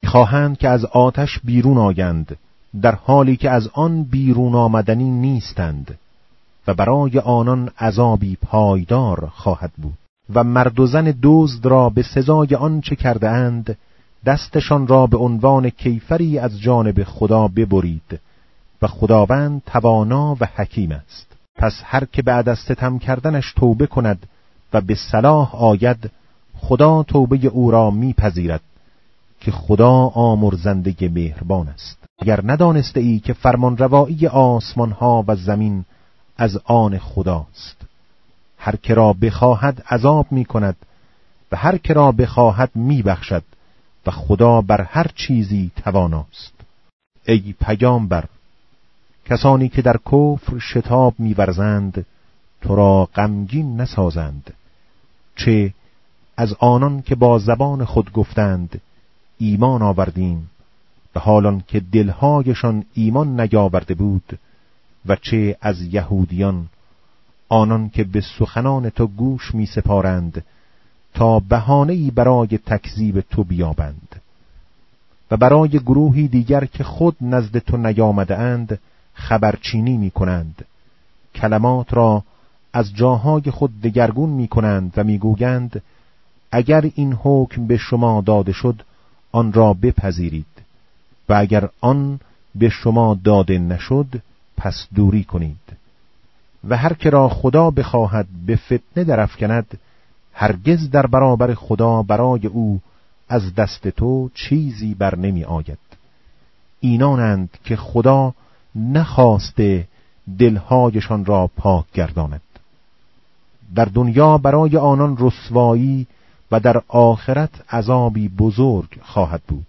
خواهند که از آتش بیرون آیند، در حالی که از آن بیرون آمدنی نیستند و برای آنان عذابی پایدار خواهد بود. و مرد و زن دزد را به سزای آنچه کرده اند دستشان را به عنوان کیفری از جانب خدا ببرید و خداوند توانا و حکیم است. پس هر که بعد از ستم کردنش توبه کند و به صلاح آید، خدا توبه او را میپذیرد که خدا آمرزنده مهربان است. اگر ندانسته ای که فرمانروایی آسمان ها و زمین از آن خداست، هر که را بخواهد عذاب می کند و هر که را بخواهد می بخشد و خدا بر هر چیزی تواناست. ای پیامبر، کسانی که در کفر شتاب می ورزند تو را غمگین نسازند، چه از آنان که با زبان خود گفتند ایمان آوردیم و حالان که دلهایشان ایمان نیاورده بود، و چه از یهودیان آنان که به سخنان تو گوش می سپارند تا بهانه‌ای برای تکذیب تو بیابند، و برای گروهی دیگر که خود نزد تو نیامده اند خبرچینی می کنند، کلمات را از جاهای خود دگرگون می کنند و می گویند اگر این حکم به شما داده شد آن را بپذیرید و اگر آن به شما داده نشد پس دوری کنید. و هر که را خدا بخواهد به فتنه درافکند، هرگز در برابر خدا برای او از دست تو چیزی بر نمی آید. اینانند که خدا نخواسته دلهایشان را پاک گرداند. در دنیا برای آنان رسوایی و در آخرت عذابی بزرگ خواهد بود.